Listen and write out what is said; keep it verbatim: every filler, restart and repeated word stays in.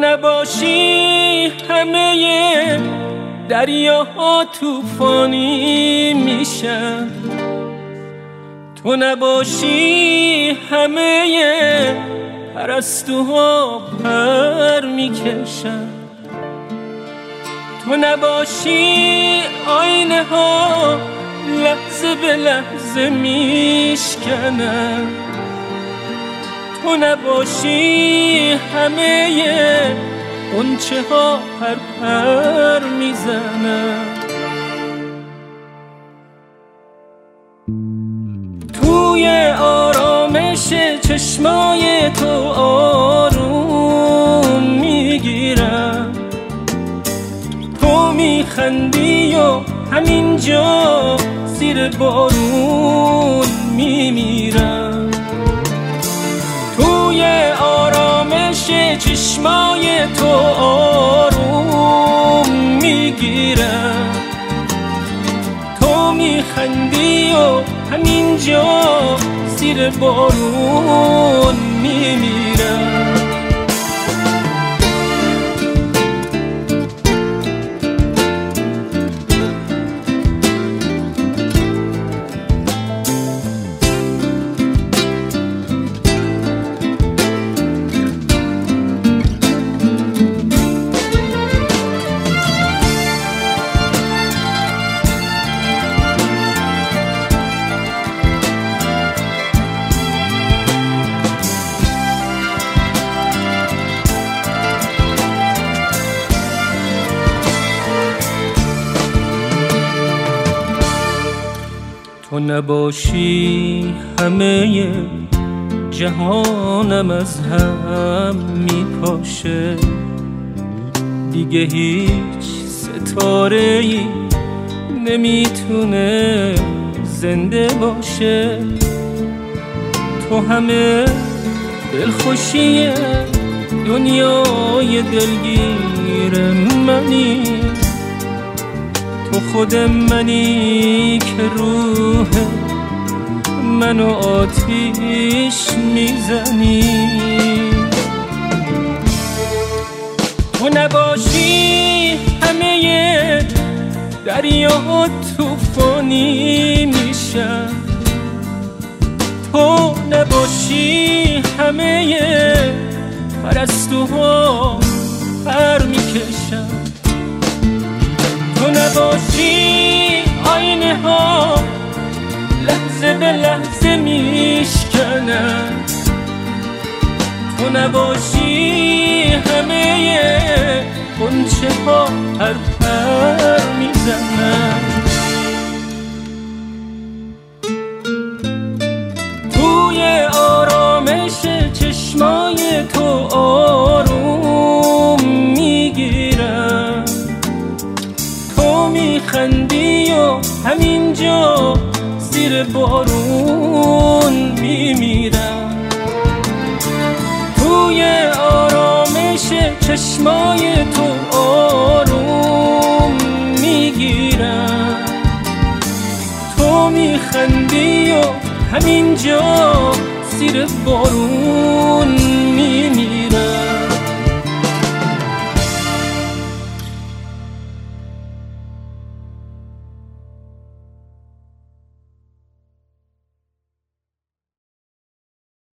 نباشی همه دریاها طوفانی میشن، تو نباشی همه پرستوها پر میکشن، تو نباشی آینه ها لحظه به لحظه میشکنن، تو نباشی همه غنچه ها پر پر میزنن. توی آرامش چشمای تو آروم میگیرم، تو میخندی و همینجا زیر بارون میمیرم. توی آرامش چشمای تو آروم میگیرم، تو میخندی و همینجا زیر بارون میمیرم. تو نباشی همه جهانم از هم میپاشه، دیگه هیچ ستاره‌ای نمیتونه زنده باشه. تو همه دلخوشی دنیای دلگیر منی، تو خود منی که روح منو آتیش میزنی. تو نباشی همه دریاها طوفانی میشن، تو نباشی همه پرستوها پر میکشن، تو نباشی آینه ها لحظه به لحظه میشکنن، تو نباشی همه غنچه ها پر پر میزنن. توی آرامش چشمای تو آروم میگیرم، تو میخندی و همینجا زیر بارون میمیرم. توی آرامش چشمای تو آروم میگیرم، تو میخندی و همینجا زیر بارون